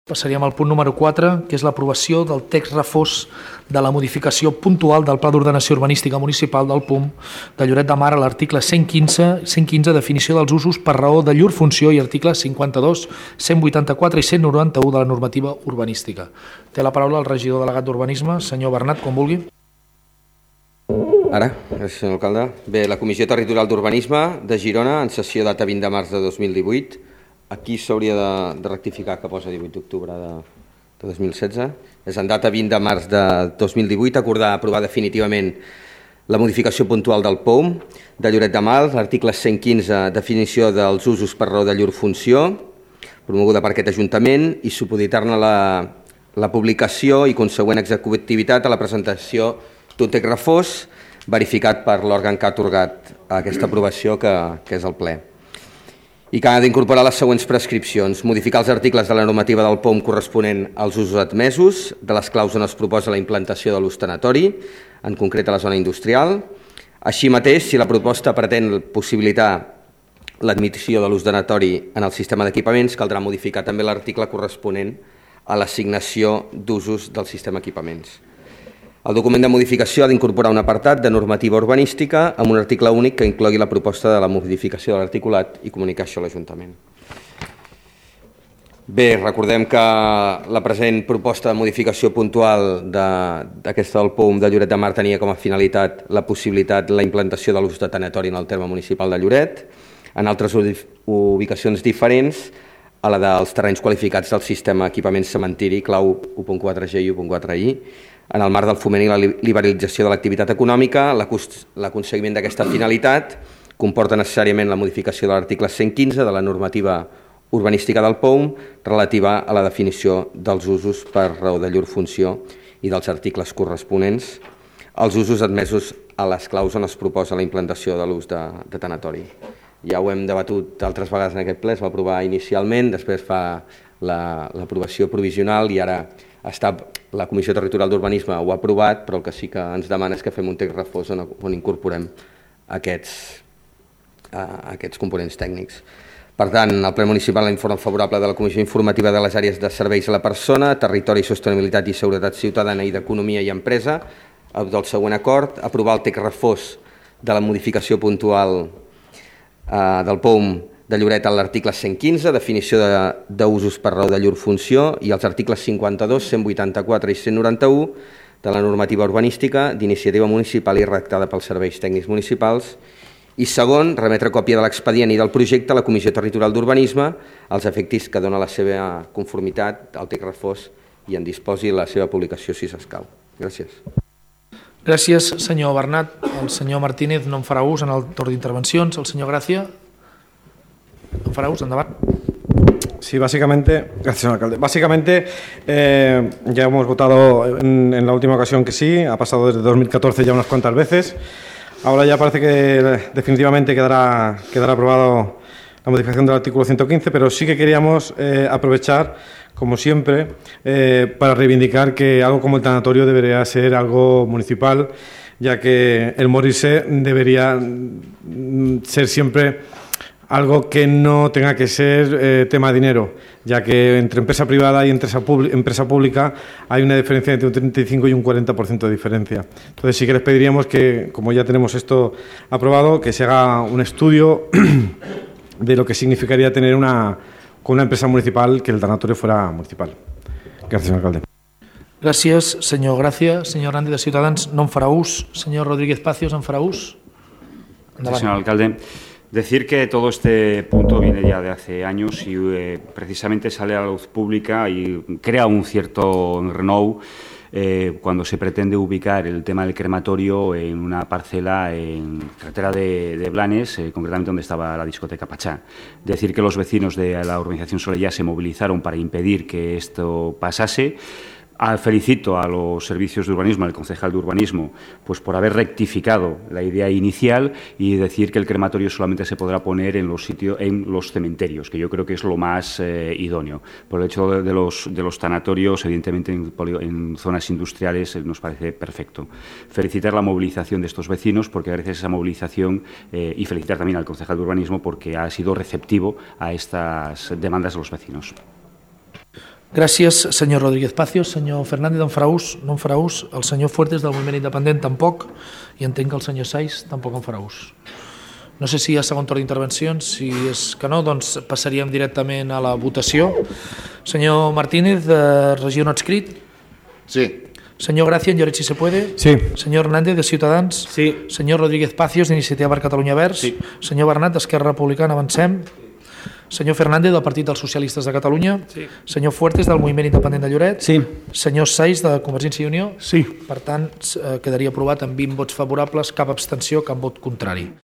Passaríem al punt número 4, que és l'aprovació del text refós de la modificació puntual del Pla d'Ordenació Urbanística Municipal del PUM de Lloret de Mar a l'article 115, definició dels usos per raó de llur funció, i articles 52, 184 i 191 de la normativa urbanística. Té la paraula el regidor delegat d'Urbanisme, senyor Bernat, quan vulgui. Ara, gràcies, senyor alcalde. Bé, la Comissió Territorial d'Urbanisme de Girona, en sessió data 20 de març de 2018, aquí s'hauria de rectificar que posa 18 d'octubre de 2016. És en data 20 de març de 2018 aprovar definitivament la modificació puntual del POUM de Lloret de Mar, l'article 115, definició dels usos per raó de llur funció, promoguda per aquest Ajuntament, i supeditar-ne la publicació i consegüent executivitat a la presentació d'un text refós verificat per l'òrgan que ha atorgat aquesta aprovació, que és el ple. I que ha d'incorporar les següents prescripcions: modificar els articles de la normativa del POUM corresponent als usos admesos, de les claus on es proposa la implantació de l'ús tanatori, en concret a la zona industrial. Així mateix, si la proposta pretén possibilitar l'admissió de l'ús tanatori en el sistema d'equipaments, caldrà modificar també l'article corresponent a l'assignació d'usos del sistema d'equipaments. El document de modificació ha d'incorporar un apartat de normativa urbanística amb un article únic que inclogui la proposta de la modificació de l'articulat i comunicar això a l'Ajuntament. Bé, recordem que la present proposta de modificació puntual d'aquesta del POUM de Lloret de Mar tenia com a finalitat la possibilitat de la implantació de l'ús de tanatori en el terme municipal de Lloret, en altres ubicacions diferents a la dels terrenys qualificats del sistema equipaments cementiri, clau 1.4G i 1.4I, en el marc del foment i la liberalització de l'activitat econòmica. L'aconseguiment d'aquesta finalitat comporta necessàriament la modificació de l'article 115 de la normativa urbanística del POUM relativa a la definició dels usos per raó de llur funció i dels articles corresponents als usos admesos a les claus on es proposa la implantació de l'ús de tanatori. Ja ho hem debatut altres vegades en aquest ple, es va aprovar inicialment, després fa l'aprovació provisional i ara la Comissió Territorial d'Urbanisme ho ha aprovat, però el que sí que ens demana és que fem un text refós on incorporem aquests components tècnics. Per tant, el ple municipal l'informe favorable de la Comissió Informativa de les àrees de serveis a la persona, territori, sostenibilitat i seguretat ciutadana i d'economia i empresa, del següent acord: aprovar el text refós de la modificació puntual del POUM de Lloret a l'article 115, definició d'usos per raó de llur funció, i els articles 52, 184 i 191 de la normativa urbanística d'iniciativa municipal i redactada pels serveis tècnics municipals. I segon, remetre còpia de l'expedient i del projecte a la Comissió Territorial d'Urbanisme als efectes que dona la seva conformitat al text refós i en disposi la seva publicació si s'escau. Gràcies. Gràcies, senyor Bernat. El senyor Martínez no en farà ús en el torn d'intervencions. El senyor Gràcia en farà ús. Endavant. Sí, básicamente, gracias, señor alcalde. Básicamente, ya hemos votado en la última ocasión que sí, ha pasado desde 2014 ya unas cuantas veces. Ahora ya parece que definitivamente quedará aprobado la modificación del artículo 115, pero sí que queríamos aprovechar, como siempre, para reivindicar que algo como el tanatorio debería ser algo municipal, ya que el morirse debería ser siempre algo que no tenga que ser tema de dinero, ya que entre empresa privada y empresa pública hay una diferencia entre un 35 y un 40% de diferencia. Entonces sí que les pediríamos que, como ya tenemos esto aprobado, que se haga un estudio de lo que significaría tener con una empresa municipal, que el tanatorio fuera municipal. Gracias, señor alcalde. Gràcies, senyor Gràcia. Senyor Hernández, de Ciutadans, no en farà ús. Senyor Rodríguez Pacios, en farà ús. Sí, señor alcalde. Decir que todo este punto viene ya de hace años y precisamente sale a la luz pública y crea un cierto renou cuando se pretende ubicar el tema del crematorio en una parcela en carretera de Blanes, concretamente donde estaba la discoteca Pachá. Decir que los vecinos de la urbanización Solellá se movilizaron para impedir que esto pasase. Felicito a los servicios de urbanismo, al concejal de urbanismo, pues por haber rectificado la idea inicial y decir que el crematorio solamente se podrá poner en los cementerios, que yo creo que es lo más idóneo. Por el hecho de los tanatorios, evidentemente en zonas industriales nos parece perfecto. Felicitar la movilización de estos vecinos, porque gracias a esa movilización, y felicitar también al concejal de urbanismo porque ha sido receptivo a estas demandas de los vecinos. Gràcies, senyor Rodríguez Pacios. Senyor Fernández, no en farà ús. El senyor Fuertes, del Moviment Independent, tampoc. I entenc que el senyor Saiz tampoc en farà ús. No sé si hi ha segon torn d'intervencions. Si és que no, doncs passaríem directament a la votació. Senyor Martínez, regidor no adscrit. Sí. Senyor Gracia, en Lloret, si se puede. Sí. Senyor Hernández, de Ciutadans. Sí. Senyor Rodríguez Pacios, d'Iniciativa per Catalunya Verds. Sí. Senyor Bernat, d'Esquerra Republicana, Avancem. Senyor Fernández, del Partit dels Socialistes de Catalunya. Sí. Senyor Fuertes, del Moviment Independent de Lloret. Sí. Senyor Saiz, de Convergència i Unió. Sí. Per tant, quedaria aprovat amb 20 vots favorables, cap abstenció, cap vot contrari.